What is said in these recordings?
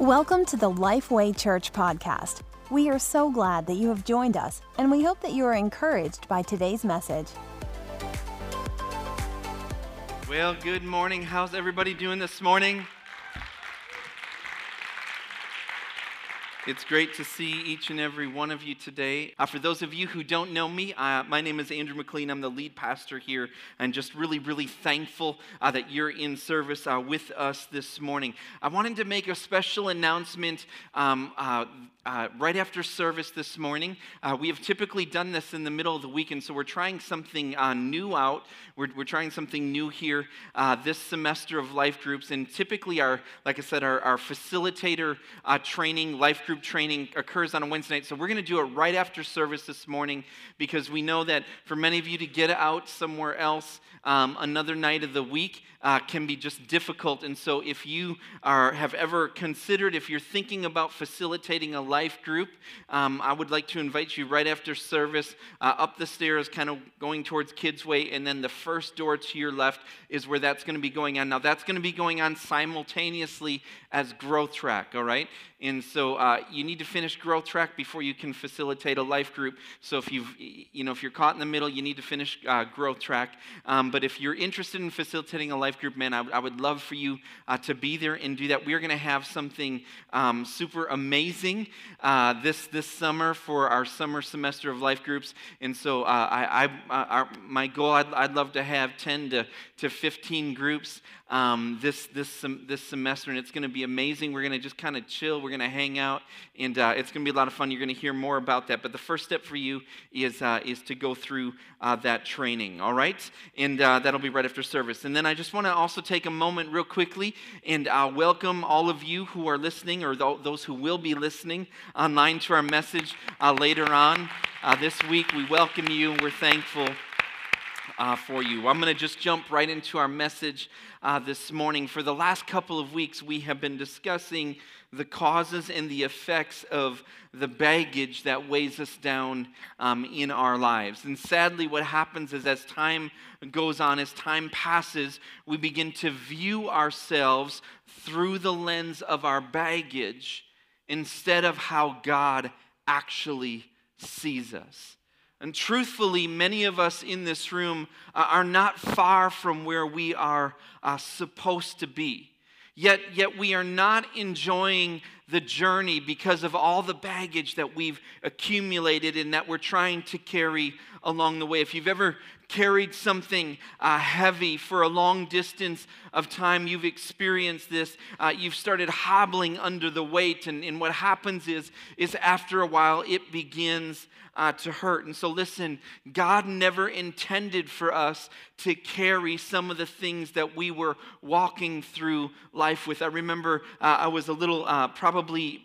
Welcome to the Lifeway Church podcast. We are so glad that you have joined us, and we hope that you are encouraged by today's message. Well, good morning. How's everybody doing this morning? It's great to see each and every one of you today. For those of you who don't know me, my name is Andrew McLean. I'm the lead pastor here, and just really thankful that you're in service with us this morning. I wanted to make a special announcement right after service this morning. We have typically done this in the middle of the week, and so we're trying something new out. We're trying something new here this semester of life groups, and typically our facilitator training, life group training occurs on a Wednesday night. So we're going to do it right after service this morning because we know that for many of you to get out somewhere else another night of the week can be just difficult. And so if you have ever considered, if you're thinking about facilitating a life group, I would like to invite you right after service up the stairs, kind of going towards Kids Way, and then the first door to your left is where that's going to be going on. Now that's going to be going on simultaneously as Growth Track, all right? And so you need to finish Growth Track before you can facilitate a life group. So if you're caught in the middle, you need to finish Growth Track. But if you're interested in facilitating a life group, man, I would love for you to be there and do that. We're going to have something super amazing this summer for our summer semester of life groups. And so my goal, I'd love to have 10 to 15 groups this semester, and it's going to be amazing. We're going to just kind of chill. We're going to hang out, and it's going to be a lot of fun. You're going to hear more about that. But the first step for you is to go through that training, all right? And that'll be right after service. And then I just want to also take a moment real quickly and welcome all of you who are listening, or those who will be listening online to our message later on this week. We welcome you. We're thankful for you. I'm going to just jump right into our message this morning. For the last couple of weeks, we have been discussing the causes and the effects of the baggage that weighs us down in our lives. And sadly, what happens is as time goes on, as time passes, we begin to view ourselves through the lens of our baggage instead of how God actually sees us. And truthfully, many of us in this room are not far from where we are supposed to be. Yet we are not enjoying the journey because of all the baggage that we've accumulated and that we're trying to carry along the way. If you've ever carried something heavy for a long distance of time, you've experienced this. You've started hobbling under the weight, and what happens is after a while it begins to hurt. And so listen, God never intended for us to carry some of the things that we were walking through life with. I remember I was a little, probably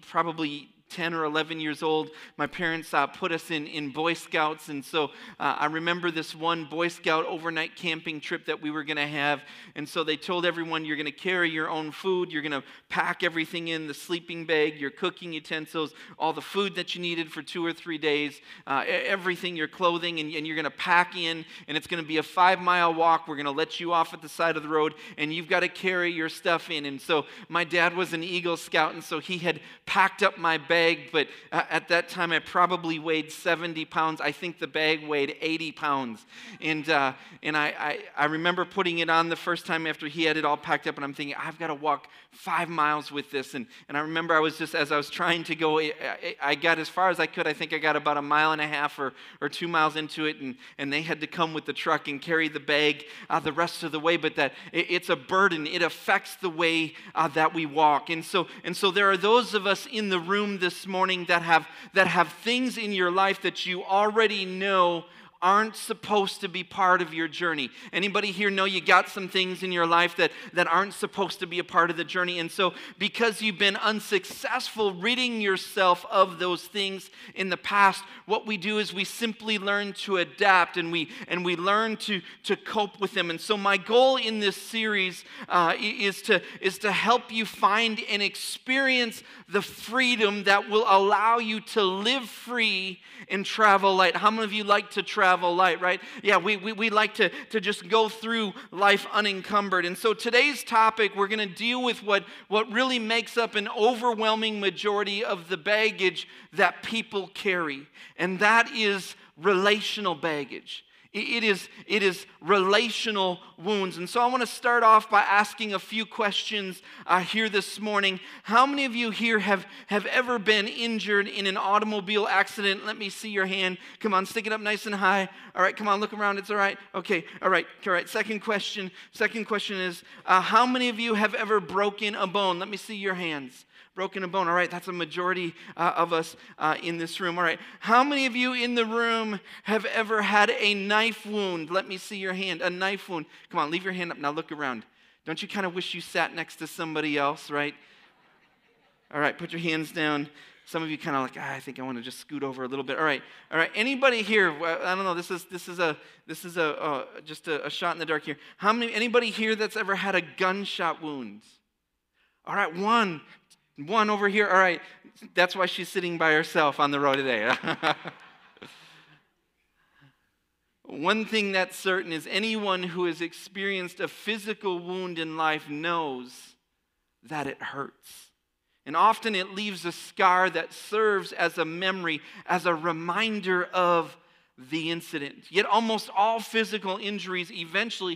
10 or 11 years old. My parents put us in Boy Scouts, and so I remember this one Boy Scout overnight camping trip that we were going to have, and so they told everyone, you're going to carry your own food, you're going to pack everything in the sleeping bag, your cooking utensils, all the food that you needed for 2 or 3 days, everything, your clothing, and you're going to pack in, and it's going to be a 5-mile walk. We're going to let you off at the side of the road, and you've got to carry your stuff in. And so my dad was an Eagle Scout, and so he had packed up my bag, but at that time I probably weighed 70 pounds. I think the bag weighed 80 pounds. And I remember putting it on the first time after he had it all packed up, and I'm thinking, I've got to walk 5 miles with this. And I remember I was just, as I was trying to go, I got as far as I could. I think I got about 1.5 miles or 2 miles into it, and they had to come with the truck and carry the bag the rest of the way. But that it's a burden. It affects the way that we walk. And so there are those of us in the room this morning that have things in your life that you already know aren't supposed to be part of your journey. Anybody here know you got some things in your life that aren't supposed to be a part of the journey? And so because you've been unsuccessful ridding yourself of those things in the past, what we do is we simply learn to adapt, and we learn to cope with them. And so my goal in this series is to help you find and experience the freedom that will allow you to live free and travel light. How many of you like to travel travel light, right? Yeah, we like to just go through life unencumbered. And so today's topic, we're going to deal with what really makes up an overwhelming majority of the baggage that people carry. And that is relational baggage. It is relational wounds. And so I want to start off by asking a few questions here this morning. How many of you here have ever been injured in an automobile accident? Let me see your hand. Come on, stick it up nice and high. All right, come on, look around. It's all right. Okay, all right. Second question is, how many of you have ever broken a bone? Let me see your hands. Broken a bone. All right, that's a majority of us in this room. All right, how many of you in the room have ever had a knife wound? Let me see your hand. A knife wound. Come on, leave your hand up. Now look around. Don't you kind of wish you sat next to somebody else, right? All right, put your hands down. Some of you kind of like, I think I want to just scoot over a little bit. All right. Anybody here? I don't know. This is just a shot in the dark here. Anybody here that's ever had a gunshot wound? All right, one over here. All right, that's why she's sitting by herself on the road today. One thing that's certain is anyone who has experienced a physical wound in life knows that it hurts. And often it leaves a scar that serves as a memory, as a reminder of the incident. Yet almost all physical injuries eventually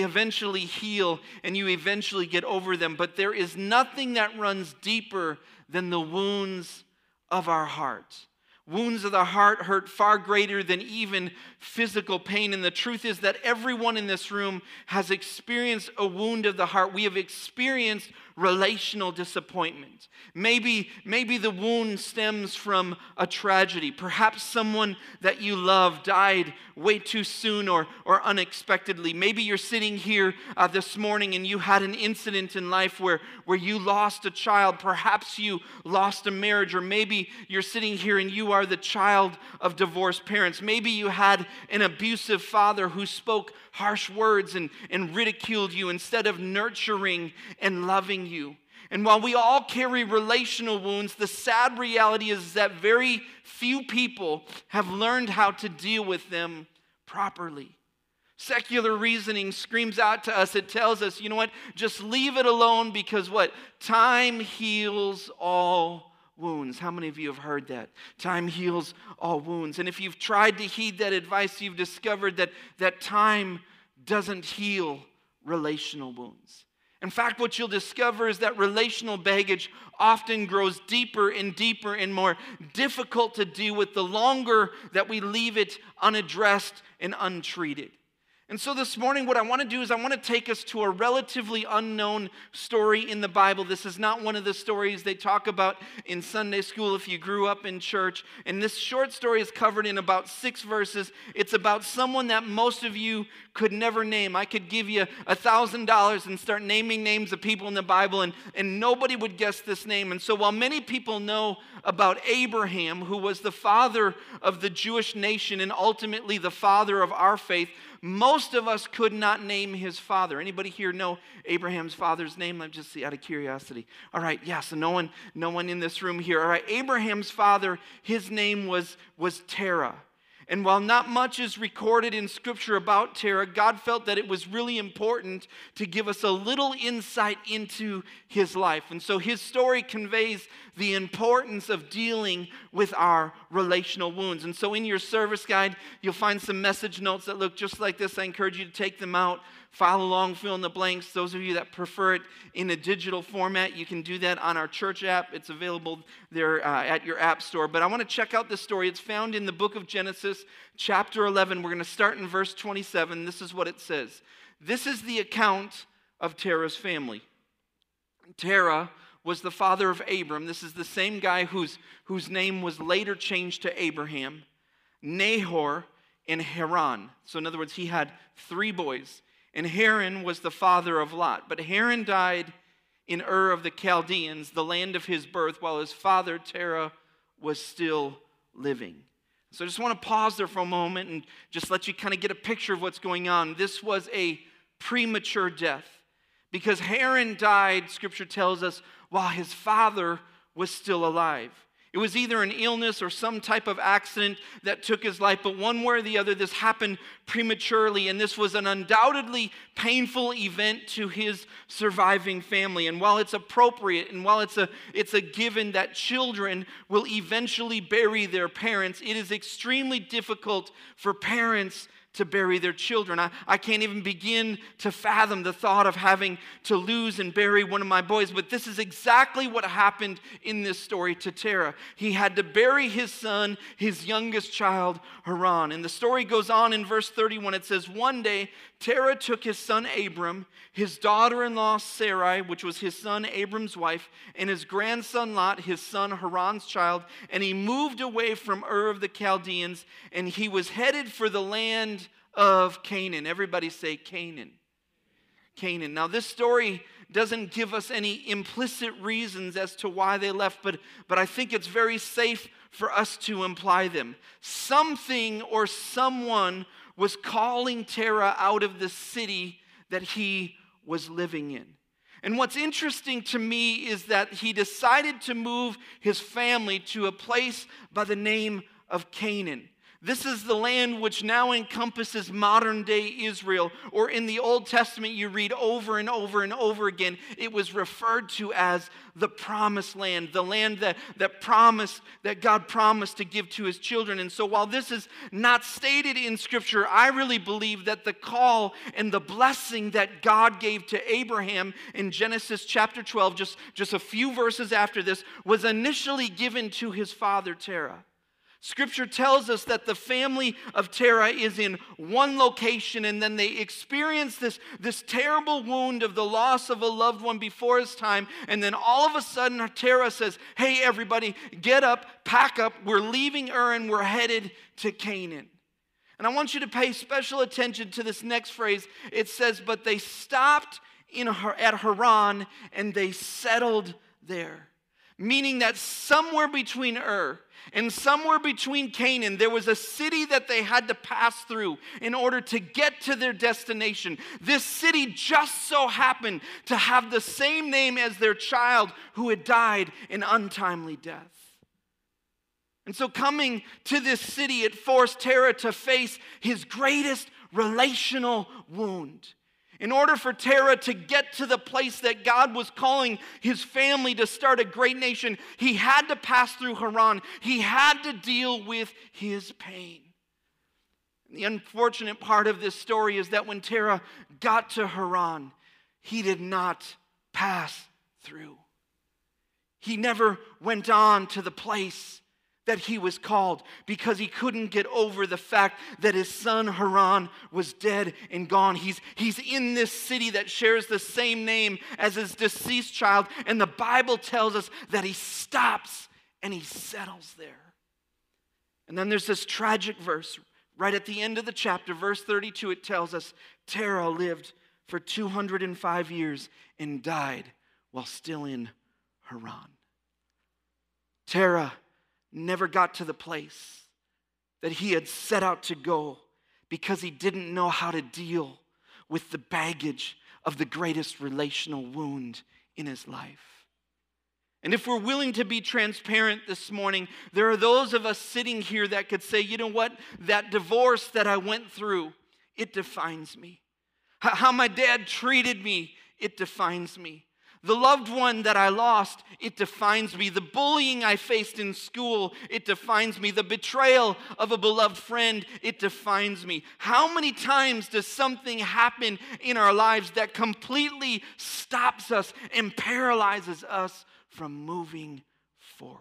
heal and you eventually get over them. But there is nothing that runs deeper than the wounds of our heart. Wounds of the heart hurt far greater than even physical pain. And the truth is that everyone in this room has experienced a wound of the heart. We have experienced relational disappointment. Maybe the wound stems from a tragedy. Perhaps someone that you love died way too soon or unexpectedly. Maybe you're sitting here this morning and you had an incident in life where you lost a child. Perhaps you lost a marriage, or maybe you're sitting here and you are the child of divorced parents. Maybe you had an abusive father who spoke harsh words and ridiculed you instead of nurturing and loving you. And while we all carry relational wounds, the sad reality is that very few people have learned how to deal with them properly. Secular reasoning screams out to us. It tells us, you know what? Just leave it alone because what? Time heals all wounds. How many of you have heard that? Time heals all wounds. And if you've tried to heed that advice, you've discovered that time doesn't heal relational wounds. In fact, what you'll discover is that relational baggage often grows deeper and deeper and more difficult to deal with the longer that we leave it unaddressed and untreated. And so this morning, what I want to do is I want to take us to a relatively unknown story in the Bible. This is not one of the stories they talk about in Sunday school if you grew up in church. And this short story is covered in about 6 verses. It's about someone that most of you could never name. I could give you $1,000 and start naming names of people in the Bible, and nobody would guess this name. And so while many people know about Abraham, who was the father of the Jewish nation and ultimately the father of our faith, most of us could not name his father. Anybody here know Abraham's father's name? Let me just see out of curiosity. All right, yeah, so no one in this room here. All right, Abraham's father, his name was Terah. And while not much is recorded in Scripture about Terah, God felt that it was really important to give us a little insight into his life. And so his story conveys the importance of dealing with our relational wounds. And so in your service guide, you'll find some message notes that look just like this. I encourage you to take them out, follow along, fill in the blanks. Those of you that prefer it in a digital format, you can do that on our church app. It's available there at your app store. But I want to check out this story. It's found in the book of Genesis, chapter 11. We're going to start in verse 27. This is what it says. This is the account of Terah's family. Terah was the father of Abram. This is the same guy whose name was later changed to Abraham, Nahor, and Haran. So in other words, he had 3 boys. And Haran was the father of Lot. But Haran died in Ur of the Chaldeans, the land of his birth, while his father Terah was still living. So I just want to pause there for a moment and just let you kind of get a picture of what's going on. This was a premature death. Because Haran died, Scripture tells us, while his father was still alive. It was either an illness or some type of accident that took his life, but one way or the other, this happened prematurely, and this was an undoubtedly painful event to his surviving family. And while it's appropriate and while it's a given that children will eventually bury their parents, it is extremely difficult for parents to bury their children. I can't even begin to fathom the thought of having to lose and bury one of my boys, but this is exactly what happened in this story to Terah. He had to bury his son, his youngest child, Haran. And the story goes on in verse 31. It says, one day Terah took his son Abram, his daughter-in-law Sarai, which was his son Abram's wife, and his grandson Lot, his son Haran's child, and he moved away from Ur of the Chaldeans, and he was headed for the land of Canaan. Everybody say Canaan. Canaan. Now this story doesn't give us any implicit reasons as to why they left, but I think it's very safe for us to imply them. Something or someone was calling Terah out of the city that he was living in. And what's interesting to me is that he decided to move his family to a place by the name of Canaan. This is the land which now encompasses modern-day Israel, or in the Old Testament you read over and over and over again, it was referred to as the Promised Land, the land that God promised to give to his children. And so while this is not stated in Scripture, I really believe that the call and the blessing that God gave to Abraham in Genesis chapter 12, just a few verses after this, was initially given to his father Terah. Scripture tells us that the family of Terah is in one location, and then they experience this terrible wound of the loss of a loved one before his time. And then all of a sudden, Terah says, hey, everybody, get up, pack up. We're leaving Ur and we're headed to Canaan. And I want you to pay special attention to this next phrase. It says, but they stopped at Haran and they settled there. Meaning that somewhere between Ur and somewhere between Canaan, there was a city that they had to pass through in order to get to their destination. This city just so happened to have the same name as their child who had died an untimely death. And so coming to this city, it forced Terah to face his greatest relational wound. In order for Terah to get to the place that God was calling his family to start a great nation, he had to pass through Haran. He had to deal with his pain. And the unfortunate part of this story is that when Terah got to Haran, he did not pass through. He never went on to the place that he was called because he couldn't get over the fact that his son Haran was dead and gone. He's in this city that shares the same name as his deceased child, and the Bible tells us that he stops and he settles there. And then there's this tragic verse right at the end of the chapter, verse 32. It tells us Terah lived for 205 years and died while still in Haran. Terah never got to the place that he had set out to go because he didn't know how to deal with the baggage of the greatest relational wound in his life. And if we're willing to be transparent this morning, there are those of us sitting here that could say, you know what, that divorce that I went through, it defines me. How my dad treated me, it defines me. The loved one that I lost, it defines me. The bullying I faced in school, it defines me. The betrayal of a beloved friend, it defines me. How many times does something happen in our lives that completely stops us and paralyzes us from moving forward?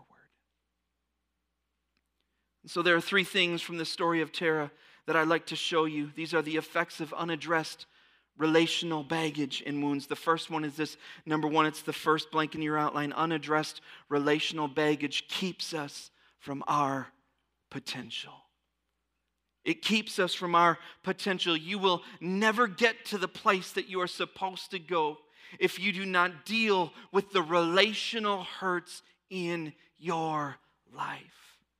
And so there are three things from the story of Terah that I'd like to show you. These are the effects of unaddressed relational baggage and wounds. The first one is this. Number one, it's the first blank in your outline. Unaddressed relational baggage keeps us from our potential. It keeps us from our potential. You will never get to the place that you are supposed to go if you do not deal with the relational hurts in your life.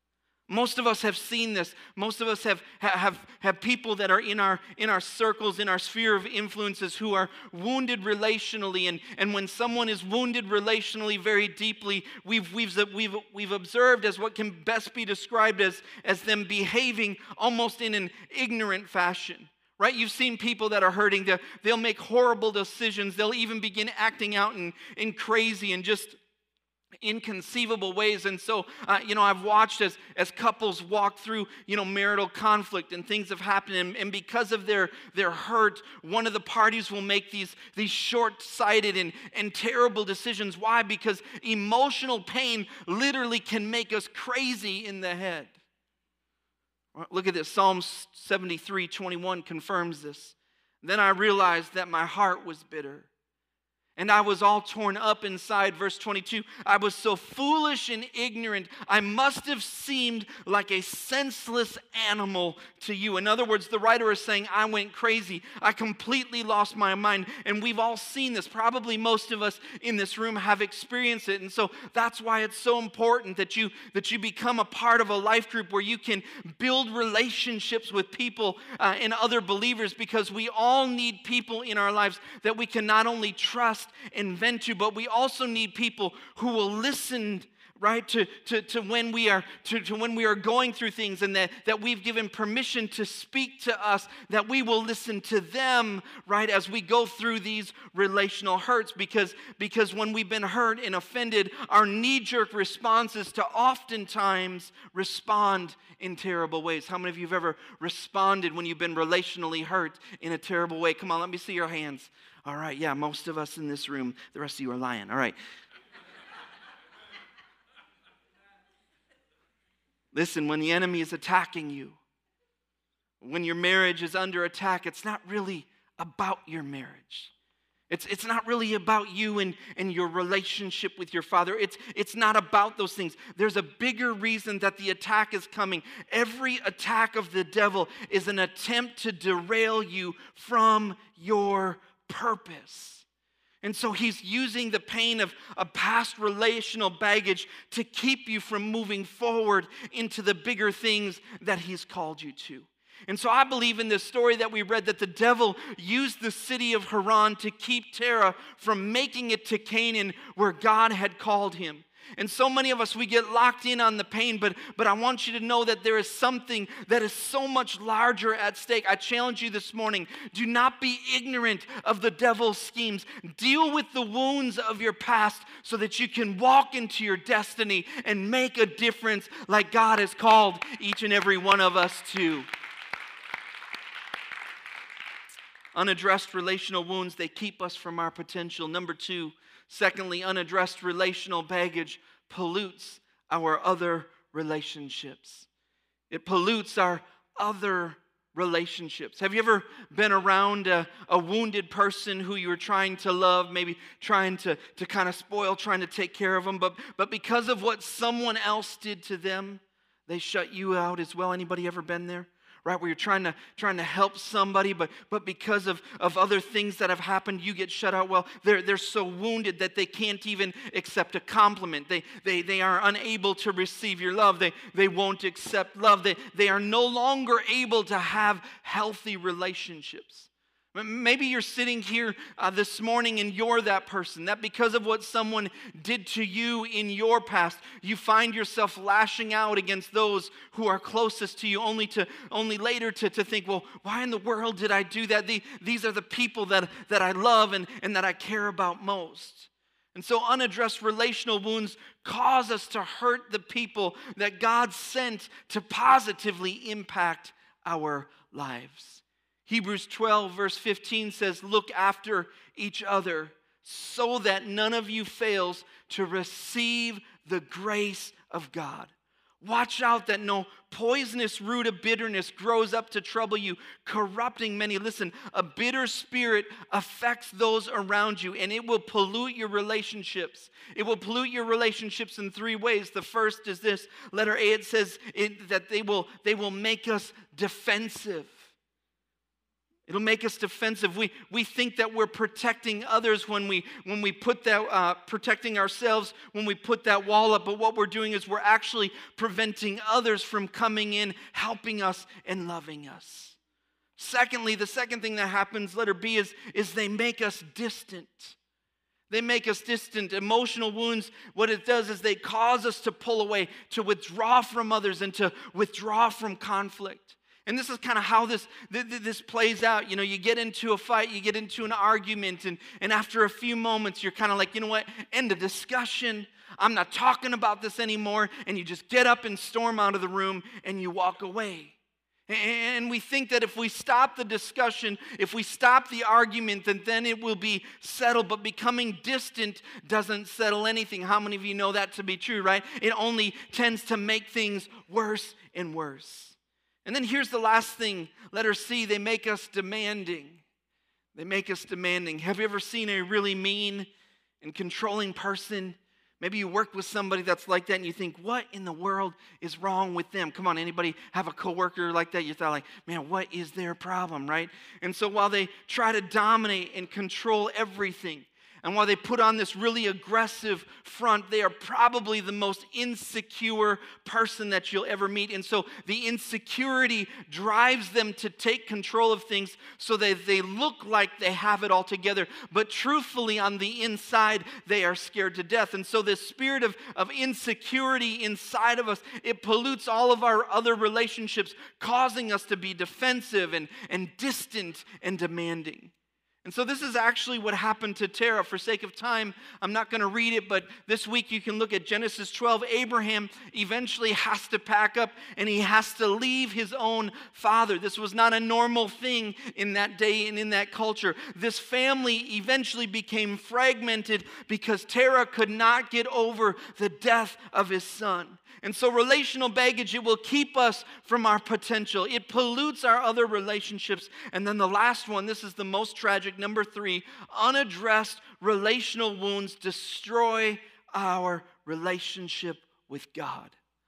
Most of us have seen this. Most of us have people that are in our circles, in our sphere of influences, who are wounded relationally. And when someone is wounded relationally very deeply, we've observed as what can best be described as them behaving almost in an ignorant fashion. Right? You've seen people that are hurting. They'll make horrible decisions. They'll even begin acting out in crazy and just inconceivable ways. And so, I've watched as couples walk through, marital conflict, and things have happened. And because of their hurt, one of the parties will make these short-sighted and terrible decisions. Why? Because emotional pain literally can make us crazy in the head. Look at this. Psalm 73:21 confirms this. Then I realized that my heart was bitter, and I was all torn up inside. Verse 22, I was so foolish and ignorant, I must have seemed like a senseless animal to you. In other words, the writer is saying, I went crazy. I completely lost my mind. And we've all seen this. Probably most of us in this room have experienced it. And so that's why it's so important that you become a part of a life group where you can build relationships with people and other believers, because we all need people in our lives that we can not only trust and vent to, but we also need people who will listen, right, to when we are going through things, and that we've given permission to speak to us, that we will listen to them, right, as we go through these relational hurts, because when we've been hurt and offended, our knee-jerk response is to oftentimes respond in terrible ways. How many of you have ever responded when you've been relationally hurt in a terrible way? Come on, let me see your hands. All right, yeah, most of us in this room. The rest of you are lying. All right. Listen, when the enemy is attacking you, when your marriage is under attack, it's not really about your marriage. It's not really about you and your relationship with your Father. It's not about those things. There's a bigger reason that the attack is coming. Every attack of the devil is an attempt to derail you from your purpose. And so he's using the pain of a past relational baggage to keep you from moving forward into the bigger things that he's called you to. And so I believe in this story that we read that the devil used the city of Haran to keep Terah from making it to Canaan, where God had called him. And so many of us, we get locked in on the pain, but I want you to know that there is something that is so much larger at stake. I challenge you this morning, do not be ignorant of the devil's schemes. Deal with the wounds of your past so that you can walk into your destiny and make a difference like God has called each and every one of us to. Unaddressed relational wounds, they keep us from our potential. Number two, secondly, unaddressed relational baggage pollutes our other relationships. It pollutes our other relationships. Have you ever been around a wounded person who you were trying to love, maybe trying to kind of spoil, trying to take care of them, but because of what someone else did to them, they shut you out as well? Anybody ever been there? Right, where you're trying to help somebody, but because of other things that have happened, you get shut out. Well, they're so wounded that they can't even accept a compliment. They are unable to receive your love. They won't accept love. They are no longer able to have healthy relationships. Maybe you're sitting here this morning and you're that person, that because of what someone did to you in your past, you find yourself lashing out against those who are closest to you, only later to think, well, why in the world did I do that? These are the people that I love and that I care about most. And so unaddressed relational wounds cause us to hurt the people that God sent to positively impact our lives. Hebrews 12 verse 15 says, look after each other so that none of you fails to receive the grace of God. Watch out that no poisonous root of bitterness grows up to trouble you, corrupting many. Listen, a bitter spirit affects those around you, and it will pollute your relationships. It will pollute your relationships in three ways. The first is this, letter A, it says that they will make us defensive. It'll make us defensive. We think that we're protecting others when we put that, protecting ourselves when we put that wall up. But what we're doing is we're actually preventing others from coming in, helping us, and loving us. Secondly, the second thing that happens, letter B, is they make us distant. They make us distant. Emotional wounds, what it does is they cause us to pull away, to withdraw from others, and to withdraw from conflict. And this is kind of how this plays out. You know, you get into a fight, you get into an argument, and after a few moments, you're kind of like, you know what, end of discussion. I'm not talking about this anymore. And you just get up and storm out of the room, and you walk away. And we think that if we stop the discussion, if we stop the argument, then it will be settled. But becoming distant doesn't settle anything. How many of you know that to be true, right? It only tends to make things worse and worse. And then here's the last thing, letter C, they make us demanding. They make us demanding. Have you ever seen a really mean and controlling person? Maybe you work with somebody that's like that and you think, what in the world is wrong with them? Come on, anybody have a coworker like that? You thought like, man, what is their problem, right? And so while they try to dominate and control everything, and while they put on this really aggressive front, they are probably the most insecure person that you'll ever meet. And so the insecurity drives them to take control of things so that they look like they have it all together. But truthfully, on the inside, they are scared to death. And so this spirit of insecurity inside of us, it pollutes all of our other relationships, causing us to be defensive and distant and demanding. And so this is actually what happened to Terah. For sake of time, I'm not going to read it, but this week you can look at Genesis 12. Abraham eventually has to pack up and he has to leave his own father. This was not a normal thing in that day and in that culture. This family eventually became fragmented because Terah could not get over the death of his son. And so relational baggage, it will keep us from our potential. It pollutes our other relationships. And then the last one, this is the most tragic, number 3, unaddressed relational wounds destroy our relationship with God.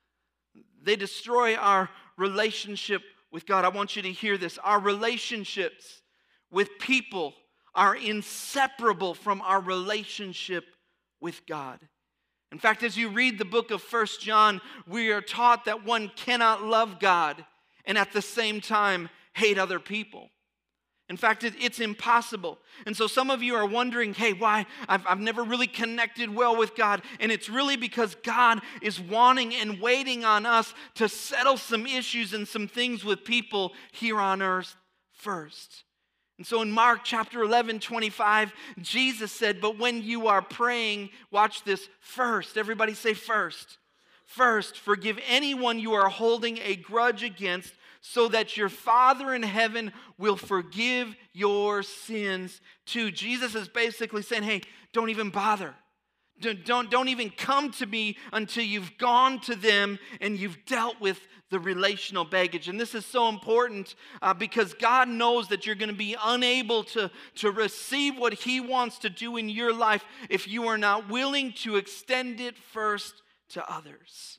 They destroy our relationship with God. I want you to hear this. Our relationships with people are inseparable from our relationship with God. In fact, as you read the book of 1 John, we are taught that one cannot love God and at the same time hate other people. In fact, it's impossible. And so some of you are wondering, hey, why? I've never really connected well with God. And it's really because God is wanting and waiting on us to settle some issues and some things with people here on earth first. And so in Mark chapter 11, 25, Jesus said, but when you are praying, watch this, first. Everybody say first. First, forgive anyone you are holding a grudge against, so that your Father in heaven will forgive your sins too. Jesus is basically saying, hey, don't even bother. Don't even come to me until you've gone to them and you've dealt with the relational baggage. And this is so important because God knows that you're going to be unable to receive what He wants to do in your life if you are not willing to extend it first to others.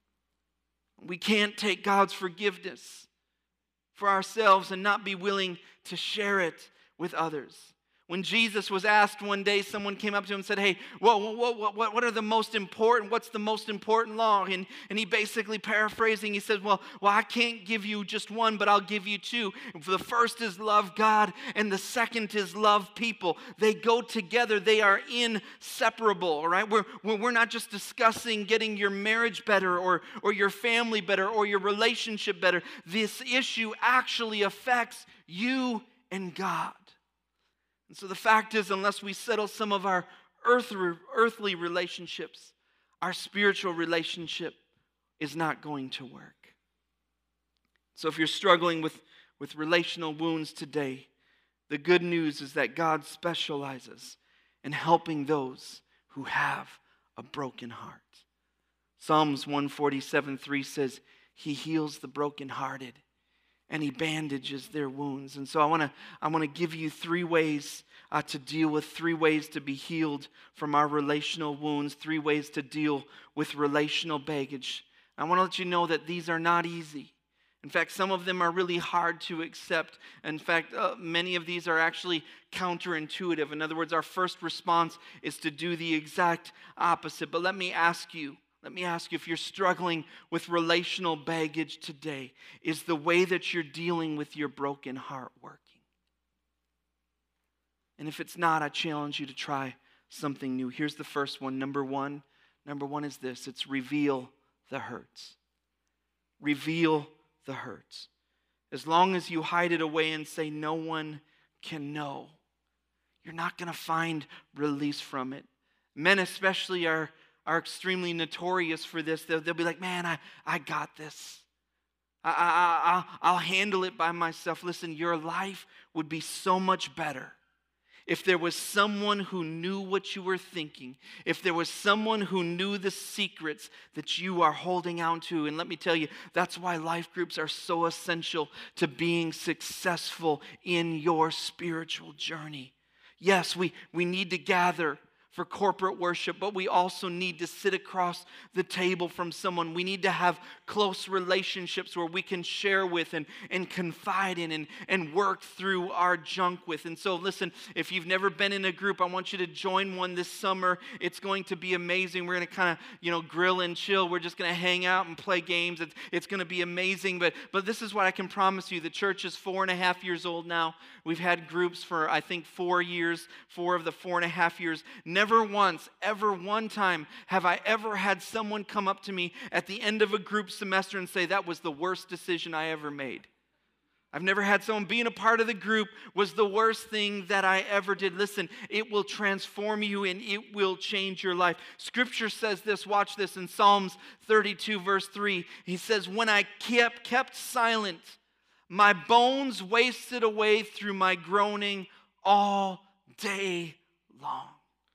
We can't take God's forgiveness for ourselves and not be willing to share it with others. When Jesus was asked one day, someone came up to him and said, hey, what are the most important, what's the most important law? And he basically paraphrasing, he says, well, I can't give you just one, but I'll give you two. The first is love God, and the second is love people. They go together. They are inseparable, all right? We're not just discussing getting your marriage better or your family better or your relationship better. This issue actually affects you and God. And so the fact is, unless we settle some of our earthly relationships, our spiritual relationship is not going to work. So if you're struggling with relational wounds today, the good news is that God specializes in helping those who have a broken heart. Psalms 147:3 says, He heals the brokenhearted and He bandages their wounds. And so I want to give you 3 ways to deal with, 3 ways to be healed from our relational wounds, 3 ways to deal with relational baggage. I want to let you know that these are not easy. In fact, some of them are really hard to accept. In fact, many of these are actually counterintuitive. In other words, our first response is to do the exact opposite. But let me ask you if you're struggling with relational baggage today, is the way that you're dealing with your broken heart working? And if it's not, I challenge you to try something new. Here's the first one. Number one is this. It's reveal the hurts. Reveal the hurts. As long as you hide it away and say no one can know, you're not going to find release from it. Men especially are extremely notorious for this. They'll be like, man, I got this. I'll handle it by myself. Listen, your life would be so much better if there was someone who knew what you were thinking, if there was someone who knew the secrets that you are holding on to. And let me tell you, that's why life groups are so essential to being successful in your spiritual journey. Yes, we need to gather for corporate worship, but we also need to sit across the table from someone. We need to have close relationships where we can share with and confide in and work through our junk with. And so listen, if you've never been in a group, I want you to join one this summer. It's going to be amazing. We're going to kind of, grill and chill. We're just going to hang out and play games. It's going to be amazing. But this is what I can promise you. The church is 4.5 years old now. We've had groups for, I think, 4 years, 4 of the 4.5 years. Never once, ever one time have I ever had someone come up to me at the end of a group semester and say, that was the worst decision I ever made. I've never had someone being a part of the group was the worst thing that I ever did. Listen, it will transform you and it will change your life. Scripture says this, watch this, in Psalms 32 verse 3. He says, when I kept silent, my bones wasted away through my groaning all day long.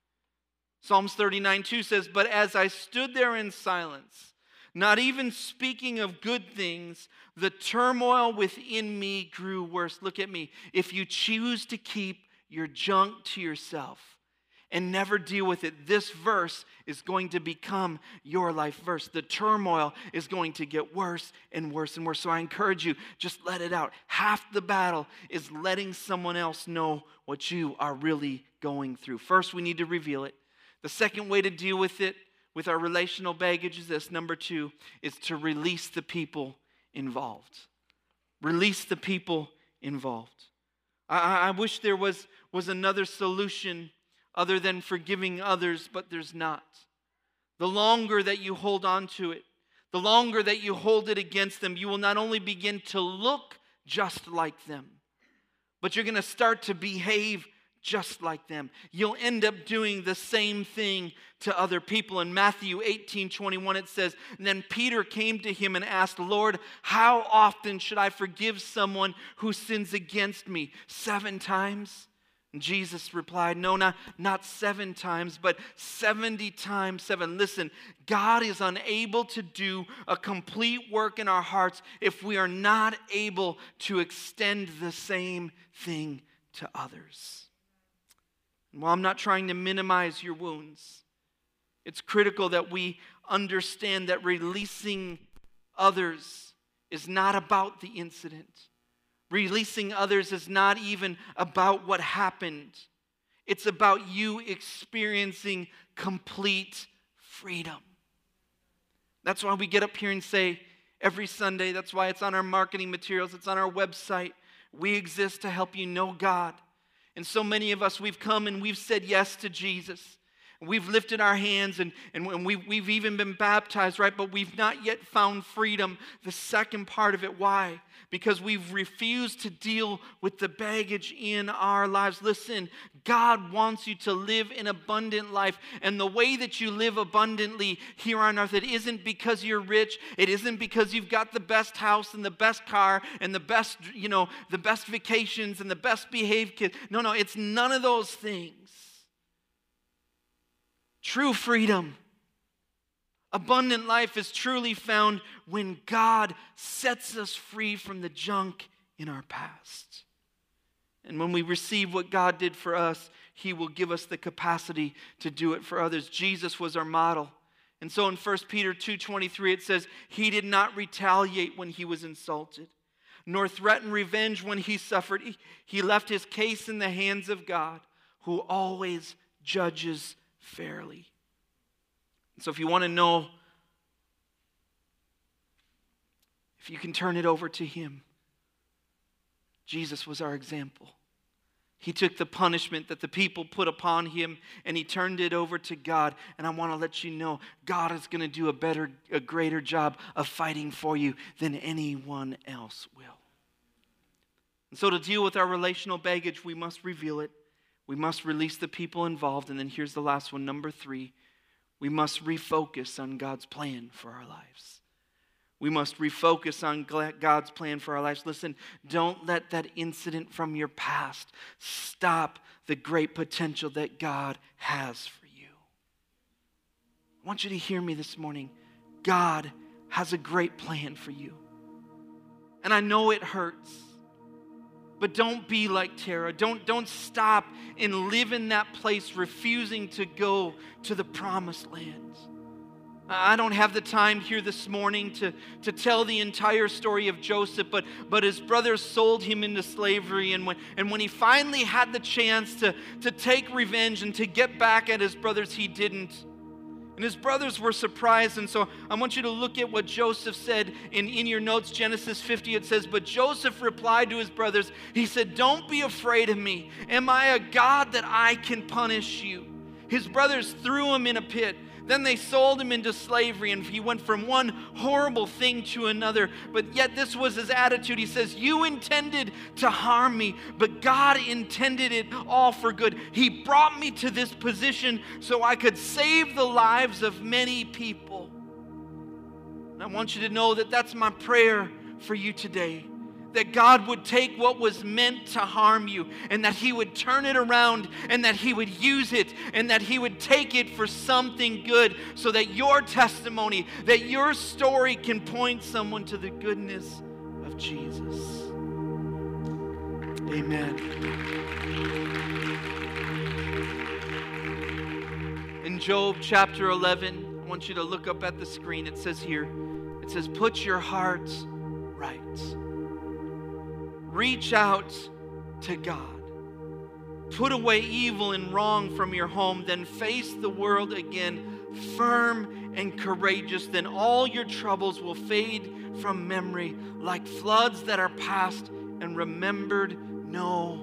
Psalms 39:2 says, but as I stood there in silence, not even speaking of good things, the turmoil within me grew worse. Look at me. If you choose to keep your junk to yourself and never deal with it, this verse is going to become your life verse. The turmoil is going to get worse and worse and worse. So I encourage you, just let it out. Half the battle is letting someone else know what you are really going through. First, we need to reveal it. The second way to deal with it, with our relational baggage, is this. Number 2 is to release the people involved. Release the people involved. I wish there was another solution other than forgiving others, but there's not. The longer that you hold on to it, the longer that you hold it against them, you will not only begin to look just like them, but you're going to start to behave just like them. You'll end up doing the same thing to other people. In Matthew 18:21 it says, and then Peter came to him and asked, Lord, how often should I forgive someone who sins against me? 7 times? And Jesus replied, no, not 7 times, but 70 times 7. Listen, God is unable to do a complete work in our hearts if we are not able to extend the same thing to others. And while I'm not trying to minimize your wounds, it's critical that we understand that releasing others is not about the incident. Releasing others is not even about what happened. It's about you experiencing complete freedom. That's why we get up here and say every Sunday, that's why it's on our marketing materials, it's on our website, we exist to help you know God. And so many of us, we've come and we've said yes to Jesus. We've lifted our hands and we've even been baptized, right? But we've not yet found freedom. The second part of it, why? Because we've refused to deal with the baggage in our lives. Listen, God wants you to live an abundant life. And the way that you live abundantly here on earth, it isn't because you're rich. It isn't because you've got the best house and the best car and the best, the best vacations and the best behaved kids. No, it's none of those things. True freedom, abundant life is truly found when God sets us free from the junk in our past. And when we receive what God did for us, He will give us the capacity to do it for others. Jesus was our model. And so in 1 Peter 2:23 it says, he did not retaliate when he was insulted, nor threaten revenge when he suffered. He left his case in the hands of God, who always judges fairly. So if you want to know if you can turn it over to him, Jesus was our example. He took the punishment that the people put upon him and he turned it over to God. And I want to let you know, God is going to do a greater job of fighting for you than anyone else will. And so to deal with our relational baggage, we must reveal it. We must release the people involved. And then here's the last one, number 3. We must refocus on God's plan for our lives. We must refocus on God's plan for our lives. Listen, don't let that incident from your past stop the great potential that God has for you. I want you to hear me this morning. God has a great plan for you. And I know it hurts. But don't be like Tara. Don't stop and live in that place refusing to go to the promised land. I don't have the time here this morning to tell the entire story of Joseph, but his brothers sold him into slavery, and when he finally had the chance to take revenge and to get back at his brothers, he didn't. And his brothers were surprised, and so I want you to look at what Joseph said in your notes, Genesis 50. It says, but Joseph replied to his brothers, he said, don't be afraid of me. Am I a God that I can punish you? His brothers threw him in a pit. Then they sold him into slavery, and he went from one horrible thing to another. But yet this was his attitude. He says, you intended to harm me, but God intended it all for good. He brought me to this position so I could save the lives of many people. And I want you to know that that's my prayer for you today. That God would take what was meant to harm you and that he would turn it around and that he would use it and that he would take it for something good so that your testimony, that your story can point someone to the goodness of Jesus. Amen. In Job chapter 11, I want you to look up at the screen. It says here, it says, put your hearts right. Reach out to God. Put away evil and wrong from your home, then face the world again, firm and courageous. Then all your troubles will fade from memory like floods that are past and remembered no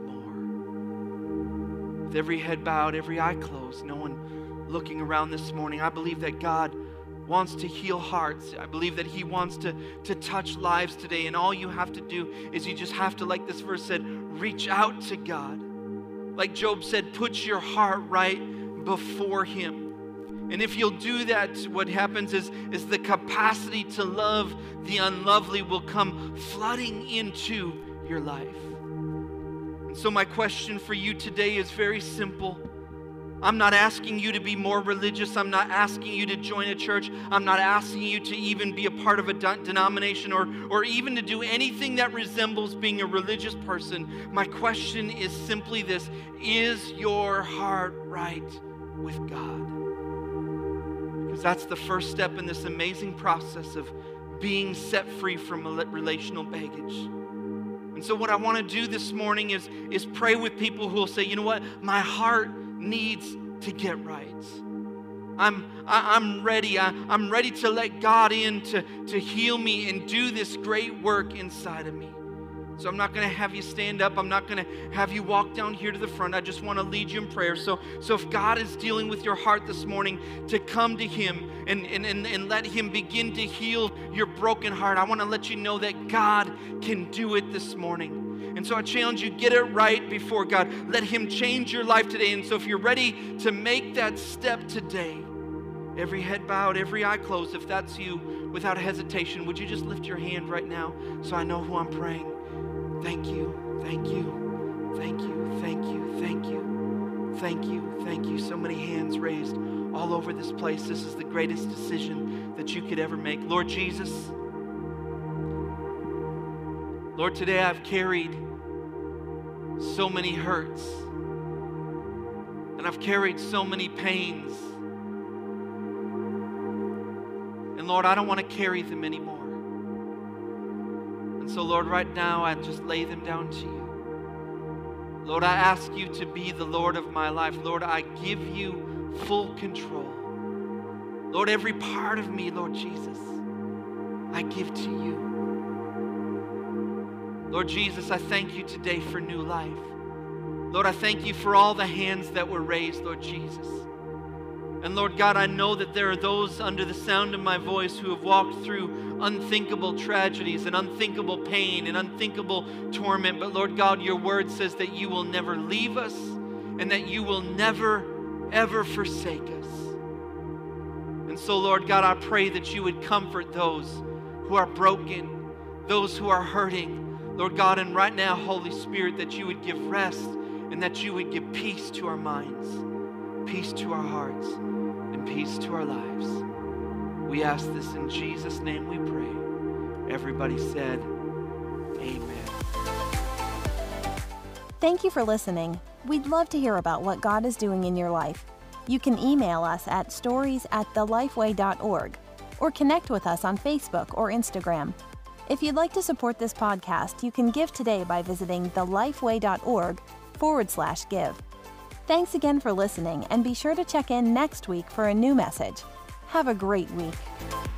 more. With every head bowed, every eye closed, no one looking around this morning, I believe that God wants to heal hearts. I believe that he wants to touch lives today. And all you have to do is you just have to, like this verse said, reach out to God. Like Job said, put your heart right before him. And if you'll do that, what happens is the capacity to love the unlovely will come flooding into your life. And so my question for you today is very simple. I'm not asking you to be more religious. I'm not asking you to join a church. I'm not asking you to even be a part of a denomination or even to do anything that resembles being a religious person. My question is simply this: is your heart right with God? Because that's the first step in this amazing process of being set free from relational baggage. And so what I want to do this morning is pray with people who will say, you know what, my heart needs to get right. I'm ready. I'm ready to let God in to heal me and do this great work inside of me. So I'm not going to have you stand up. I'm not going to have you walk down here to the front. I just want to lead you in prayer. So if God is dealing with your heart this morning, to come to him and let him begin to heal your broken heart, I want to let you know that God can do it this morning. And so I challenge you, get it right before God. Let him change your life today. And so if you're ready to make that step today, every head bowed, every eye closed, if that's you, without hesitation, would you just lift your hand right now so I know who I'm praying? Thank you, thank you, thank you, thank you, thank you, thank you, thank you. So many hands raised all over this place. This is the greatest decision that you could ever make. Lord Jesus, Lord, today I've carried so many hurts, and I've carried so many pains. Lord, I don't want to carry them anymore. And so, Lord, right now, I just lay them down to you. Lord, I ask you to be the Lord of my life. Lord, I give you full control. Lord, every part of me, Lord Jesus, I give to you. Lord Jesus, I thank you today for new life. Lord, I thank you for all the hands that were raised, Lord Jesus. And Lord God, I know that there are those under the sound of my voice who have walked through unthinkable tragedies and unthinkable pain and unthinkable torment. But Lord God, your word says that you will never leave us and that you will never, ever forsake us. And so, Lord God, I pray that you would comfort those who are broken, those who are hurting. Lord God, and right now, Holy Spirit, that you would give rest and that you would give peace to our minds, peace to our hearts, and peace to our lives. We ask this in Jesus' name we pray. Everybody said, amen. Thank you for listening. We'd love to hear about what God is doing in your life. You can email us at stories@thelifeway.org or connect with us on Facebook or Instagram. If you'd like to support this podcast, you can give today by visiting thelifeway.org/give. Thanks again for listening, and be sure to check in next week for a new message. Have a great week.